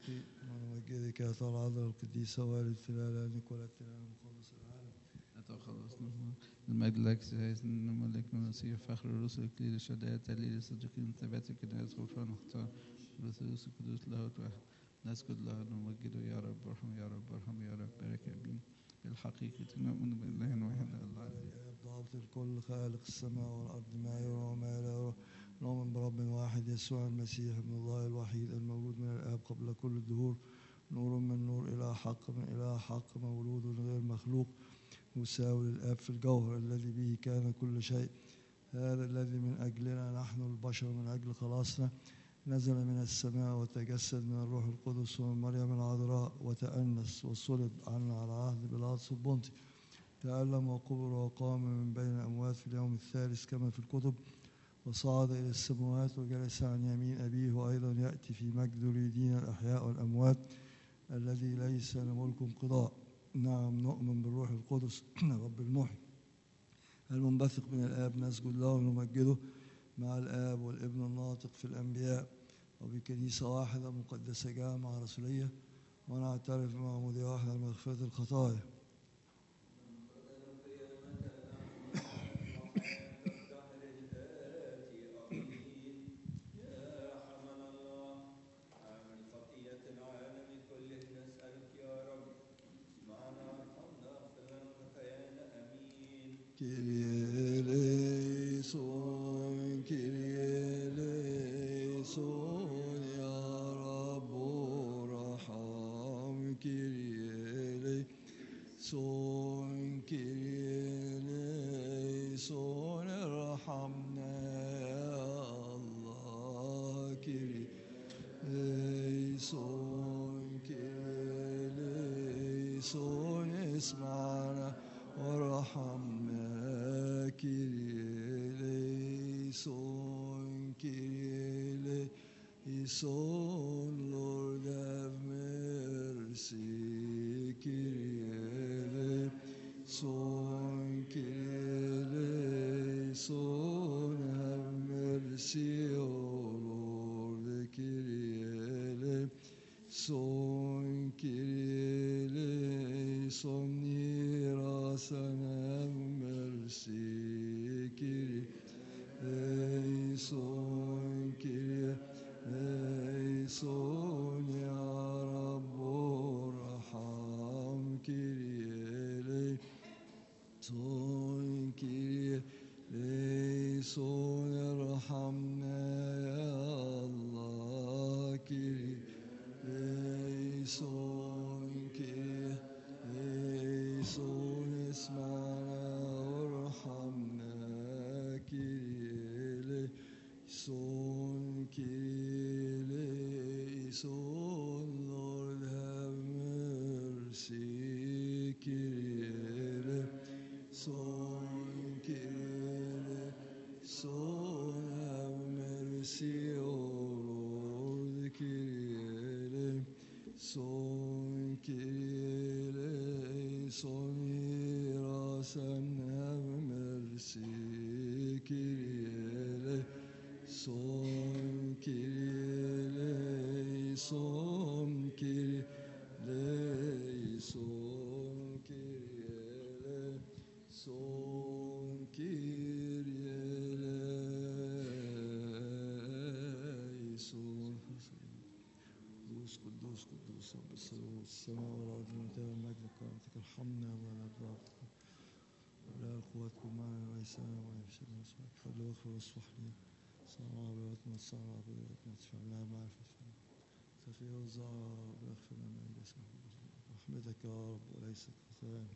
ونمجدك يا طال العذراء القديسة والد لأنك ولدت لنا مخلص العالم. أتخلصنا المجد لك سيدنا الملك المسيح فخر الرسل كليل الشهداء تهليل الصديقين ثبات الكنائس غفران اختار الثالوث القدوس لاهوت واحد نسجد له ونمجده يا رب ارحم يا رب ارحم يا رب بارك أمين بالحقيقة نؤمن بإله واحد الله ضابط الكل خالق السماء والأرض ما يرى وما لا يرى نؤمن برب واحد يسوع المسيح ابن الله الوحيد المولود من الآب قبل كل الدهور نور من نور إلى حق من إلى حق مولود غير مخلوق مساوي للآب في الجوهر الذي به كان كل شيء هذا الذي من أجلنا نحن البشر من أجل خلاصنا نزل من السماء وتجسد من الروح القدس ومن مريم العذراء وتأنس وصلب عنا على عهد بيلاطس البنطي تألم وقبر وقام من بين الأموات في اليوم الثالث كما في الكتب وصعد إلى السماوات وجلس عن يمين أبيه وأيضا يأتي في مجد ليدين الأحياء والأموات الذي ليس لملك انقضاء. نعم نؤمن بالروح القدس رب المحيي المنبثق من الآب نسجد له ونمجده مع الآب والابن الناطق في الأنبياء وبكنيسة واحدة مقدسة جامعة رسولية ونعترف بمعمودية واحدة لمغفرة الخطايا. اسمعنا وارحمنا كيريليسون كيريليسون Lord have mercy كيريليسون كيريليسون have mercy O Lord كيريليسون كيريليسون نيراسنا mercy كيريليسون كيريليسون يا رب ارحم كيريليسون كيريليسون ارحمنا يا الله كيريليسون كيريليسون اسمعنا وارحمنا كيريليسون كيريليسون Lord have mercy كيريليسون كيريليسون have mercy O Lord كيريليسون كيريليسون راسن have mercy كيريليسون كيريليسون كيريليسون كيريليسون كيريليسون قدوس قدوس قدوس رب السماء والأرض منتهى المجد كرامتك ارحمنا ولا نضعف ولا القوات كل معنا ويسعنا ويفشلنا اسمك فضل واغفر واصفح لي صنع عباداتنا صنع عباداتنا ادفع لنا معرفة تفي وزارة واغفر لنا باسمك رحمتك يا رب وليست خطايانا.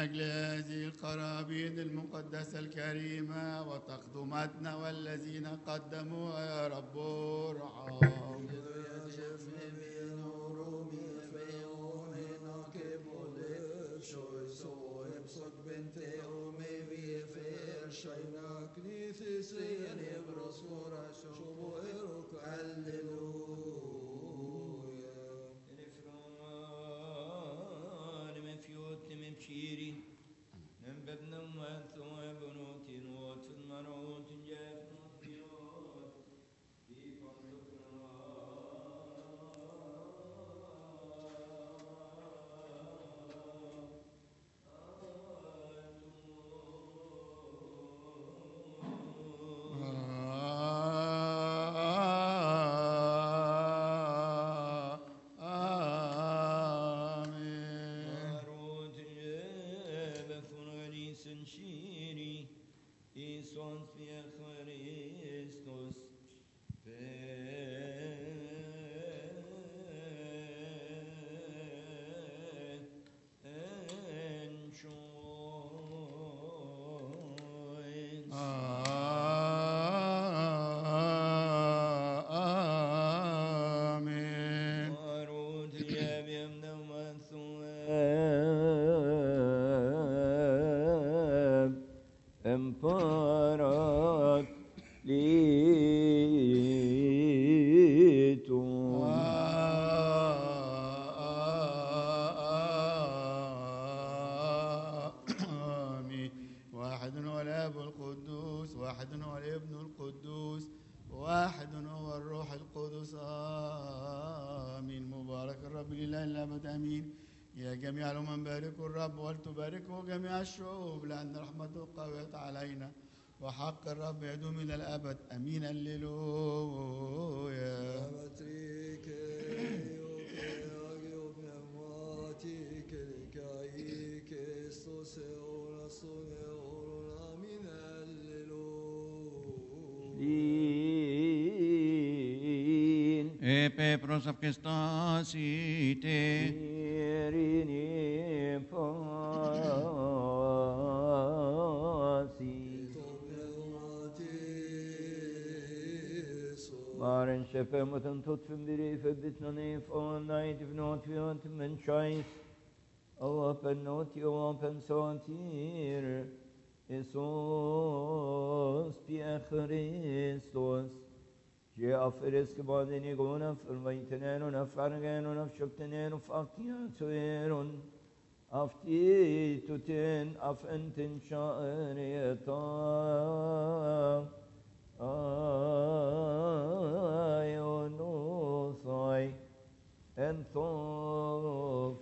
أجل هذه القرابين المقدسة الكريمة وتقدمتنا والذين قدموها يا رب ارحم. جميع الأمم باركوا الرب ولتباركه جميع الشعوب لأن رحمته قويت علينا وحق الرب يدوم إلى الأبد أمين الليلويا. Epe prosapkestasite Maren şefemeten tutfum biri febbitnani fon night if not fiont men choice open not you open sontir Isus pia Christus جاء فرسك بعدين يقولون فرميتنين ونفرقين ونفشبتنين وفاقياتين أفتيتتين أفنتن شائريتا آيونوثاي انثوف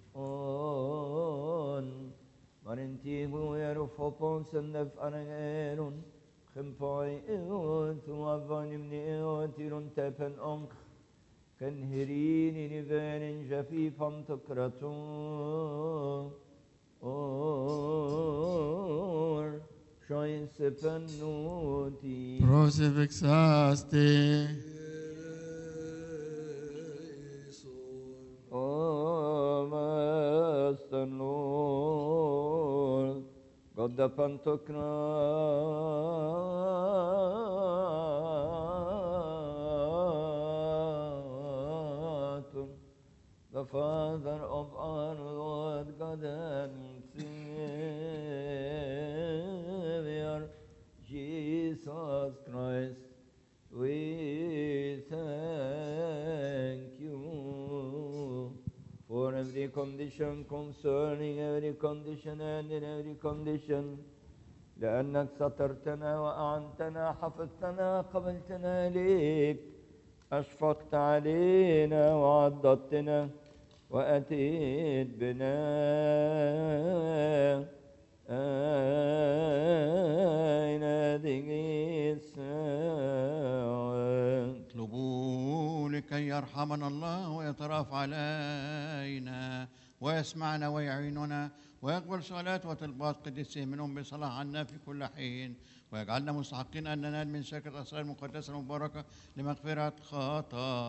مرنتيبو يرفقون سندف أرغيرون خمباي إيوت وظن من إيوتيرون تبن أنك كن هرين نفين جفيفا تكرتون أور شاين سبنوتي Crucifixaste. Oh, Master Lord, God the Pantocrator, the Father of our Lord God and Savior, Jesus Christ, we thank you for every condition concerning every condition and in every condition لأنك سترتنا وأعنتنا حفظتنا قبلتنا إليك أشفقت علينا وعضدتنا وأتيت بنا أين هذه الساعة اطلبوا لكي يرحمنا الله ويتراف علينا ويسمعنا ويعيننا ويقبل صلاة وطلبات قديسين منهم بصلاح عنا في كل حين ويجعلنا مستحقين أن ننال من شركة الأسرار المقدسة المباركة لمغفرة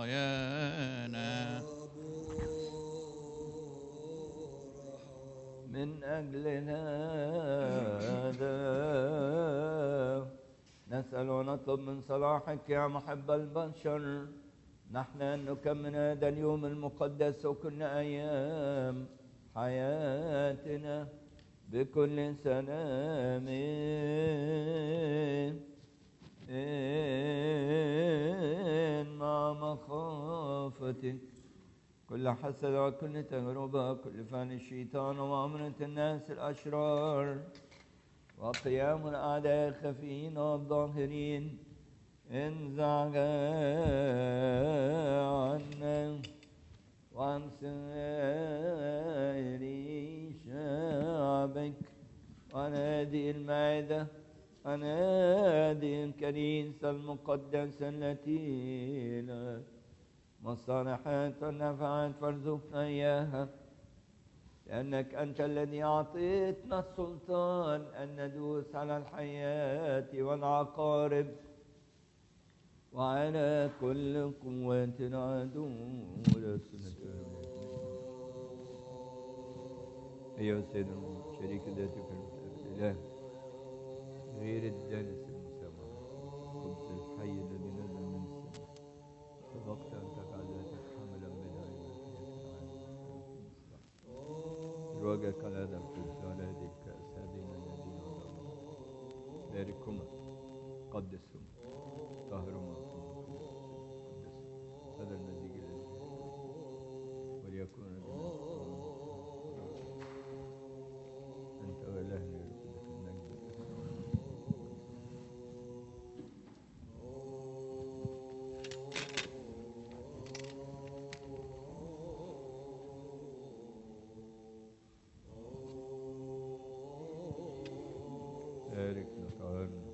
خطايانا. من أجل هذا نسأل ونطلب من صلاحك يا محب البشر نحن أن نكمل هذا اليوم المقدس وكل أيام حياتنا بكل سلام مع مخافتك كل حسد وكل تجربة كل فعل الشيطان ومؤامرة الناس الأشرار وقيام الأعداء الخفيين والظاهرين انزع عنا وعن سائر شعبك وعن هذه المائدة عن هذه الكنيسة المقدسة التي لها مصالحات ونفعات فارزقنا إياها لأنك أنت الذي أعطيتنا السلطان أن ندوس على الحياة والعقارب وعلى كل قوة العدو ولا سنة أيها سيدنا شريك ذاتك الإله غير الجالس المسامح قدس الحي الذي نزل من السماء سبقت أن تفعل ذاتك حملا بنا رواجك على هذا القدس وعلى هذه الكأس هذين الذين وضعوا باركهما قدسهما طهرهما هذا المزيج الذي وليكون أنت وإلهنا لك المجد باركنا طهرنا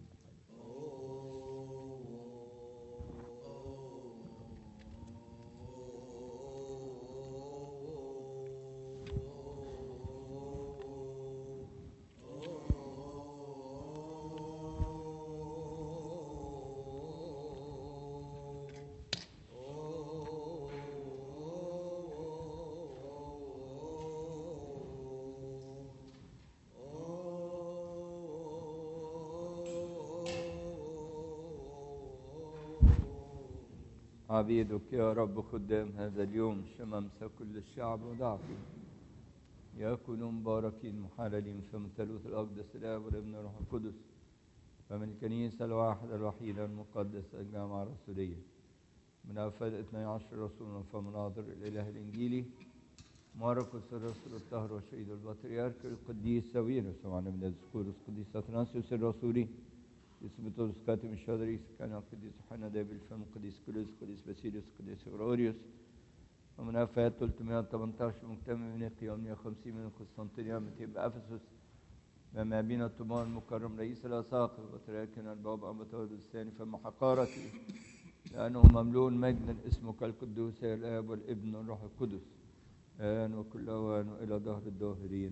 عبيدك يا رب خدام هذا اليوم شممس كل الشعب وضعفه يكونوا مباركين محللين في الثالوث الأقدس الآب والابن والروح القدس فمن الكنيسة الواحدة الوحيدة المقدسة الجامعة الرسولية من أفاد 12 رسولا فمناظر الإله الإنجيلي ماركوس الرسول الطاهر والشهيد البطريرك القديس ساويرس وعن ابن الزكورس القديس أثناسيوس الرسولي يثبتوس كاتم الشادريس كان القديس يوحنا دابل الفم القديس كلوس القديس باسيليوس القديس غروريوس ومن أفاد 318 مجتمع من القيام 150 من قسطنطينية 200 بأفسس ما بين الطومان المكرم رئيس الأساقفة وبطريركنا الباب أبا تودس الثاني فما حقارته لأنه مملوء مجدا اسمك القدوس يا الآب والابن والروح القدس آن وكل أوان وإلى دهر الداهرين